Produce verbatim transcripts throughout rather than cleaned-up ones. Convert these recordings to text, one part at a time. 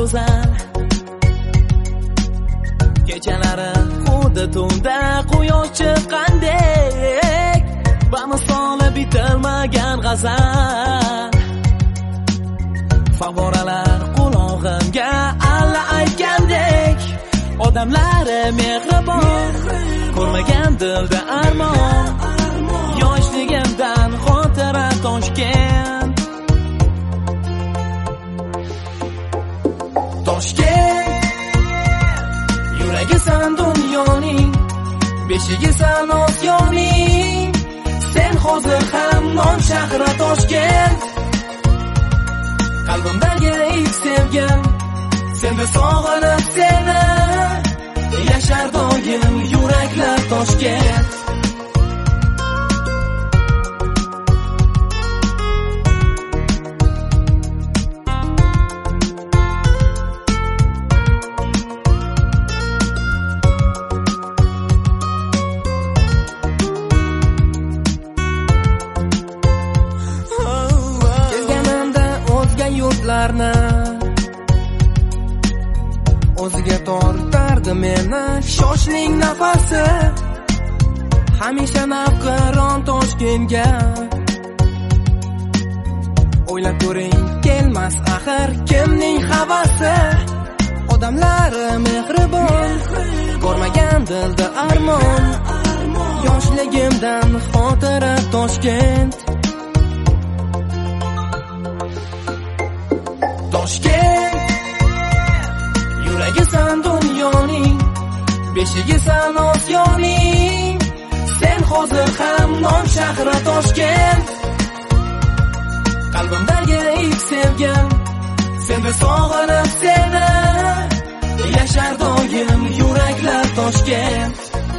go'zal. Kechalari xuddi tunda quyosh chiqqandek, bamisoli bitilmagan g'azal. Favoralar qulog'imga alla aytgandek, odamlari mehribon, ko'rmagan dilda armon. Yoshligimdan xotira Toshkent. Toshkent, yuragisan dunyoning, beshigisan Osiyoning. Sen hozir ham non shahri Toshkent. Qalbimdagi ilk sevgim, senda sog'inib seni, yashar doim yuraklar Toshkent. Yurtlarni o'ziga tortardi meni shoshning nafasi. Hamisha navqiron Toshkentga. O'ylab ko'ring, kelmas axir kimning havasi. Odamlari mehribon, ko'rmagan dilda armon. Yoshligimdan xotira Toshkent. Toshkent, yuragisan dunyoning, beshigisan Osiyoning. Sen hozir ham non shahri Toshkent. Qalbimdagi ilk sevgim, senda sog'inib seni, yashar doim yuraklar Toshkent.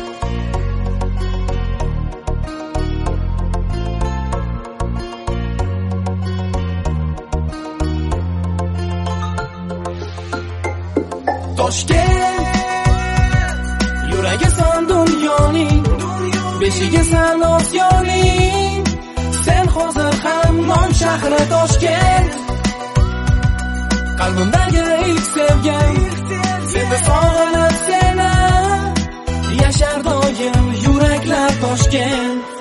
Toshkent, yuragisan dunyoning, beshigisan Osiyoning. Sen hozir ham non shahri Toshkent. Qalbimdagi ilk sevgim, senda sog'inib seni, yashar doim yuraklar Toshkent.